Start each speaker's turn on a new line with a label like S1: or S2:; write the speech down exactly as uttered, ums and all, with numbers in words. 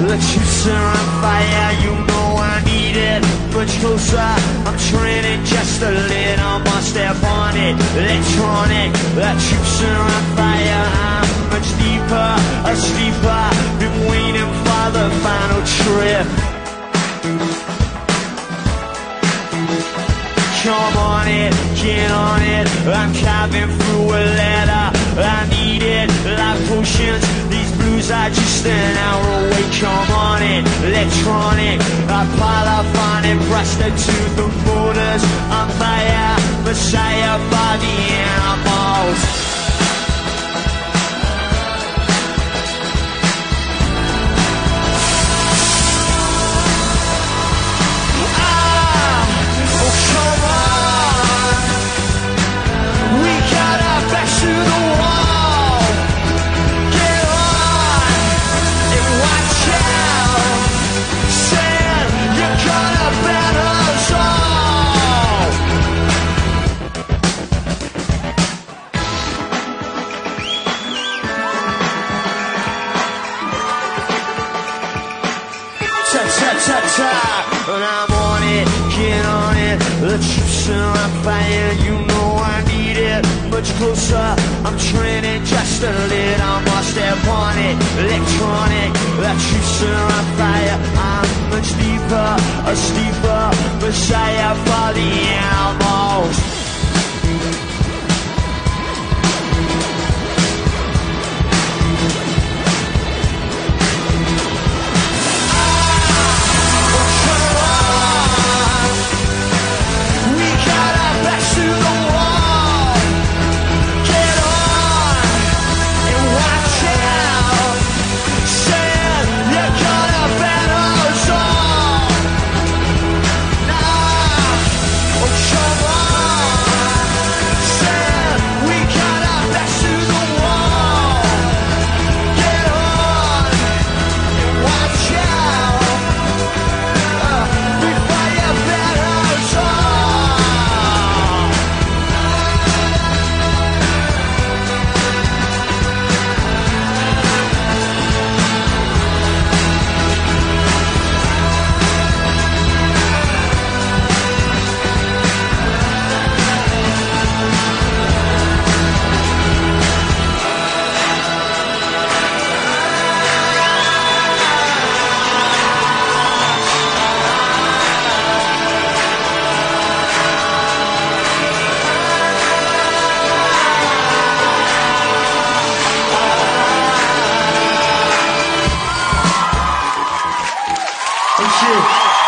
S1: Let you set on fire, you know I need it. Much closer, I'm training just a little more. Step on it, electronic. Let you set on fire, I'm much deeper, a steeper. Been waiting for the final trip. Come on it, get on it. I'm carving through a letter. I need it, like potions. These blues are just an hour away. Come on it, electronic. I pile up on it, rusted to the borders. I'm fire, messiah for the animals. Ta-ta-ta-ta, and I'm on it, get on it. The truth's on fire, you know I need it. Much closer, I'm training just a little more. Step on it, electronic. The truth's on fire, I'm much deeper, a steeper messiah for the animals. Thank you.